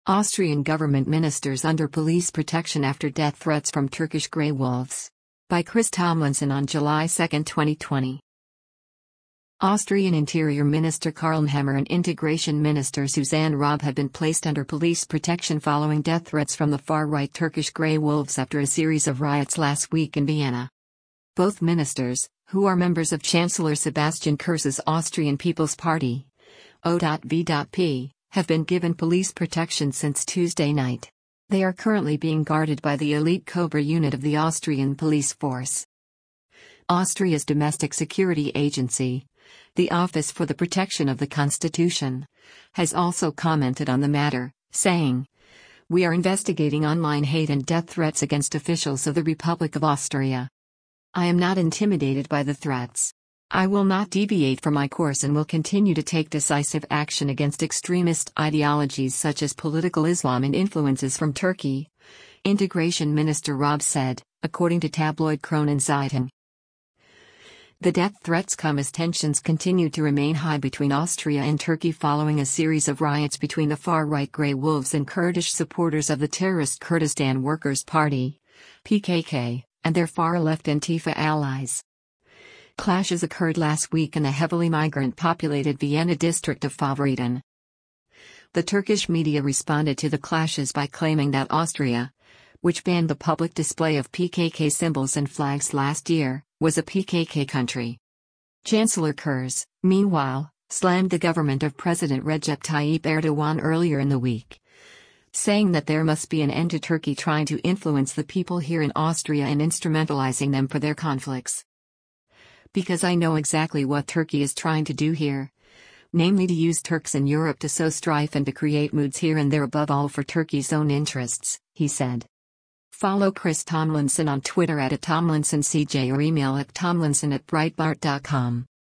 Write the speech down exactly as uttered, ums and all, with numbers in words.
Austrian government ministers under police protection after death threats from Turkish grey wolves. By Chris Tomlinson on July second, twenty twenty. Austrian Interior Minister Karl Nehammer and Integration Minister Susanne Raab have been placed under police protection following death threats from the far-right Turkish grey wolves after a series of riots last week in Vienna. Both ministers, who are members of Chancellor Sebastian Kurz's Austrian People's Party, O V P, have been given police protection since Tuesday night. They are currently being guarded by the elite Cobra unit of the Austrian police force. Austria's domestic security agency, the Office for the Protection of the Constitution, has also commented on the matter, saying, "We are investigating online hate and death threats against officials of the Republic of Austria. I am not intimidated by the threats. I will not deviate from my course and will continue to take decisive action against extremist ideologies such as political Islam and influences from Turkey," Integration Minister Raab said, according to tabloid Kronenzeitung. The death threats come as tensions continue to remain high between Austria and Turkey following a series of riots between the far-right Grey Wolves and Kurdish supporters of the terrorist Kurdistan Workers' Party, P K K, and their far-left Antifa allies. Clashes occurred last week in the heavily migrant-populated Vienna district of Favoriten. The Turkish media responded to the clashes by claiming that Austria, which banned the public display of P K K symbols and flags last year, was a P K K country. Chancellor Kurz, meanwhile, slammed the government of President Recep Tayyip Erdogan earlier in the week, saying that there must be an end to Turkey trying to influence the people here in Austria and instrumentalizing them for their conflicts. "Because I know exactly what Turkey is trying to do here, namely to use Turks in Europe to sow strife and to create moods here and there above all for Turkey's own interests," he said. Follow Chris Tomlinson on Twitter at Tomlinson C J or email at tomlinson at breitbart dot com.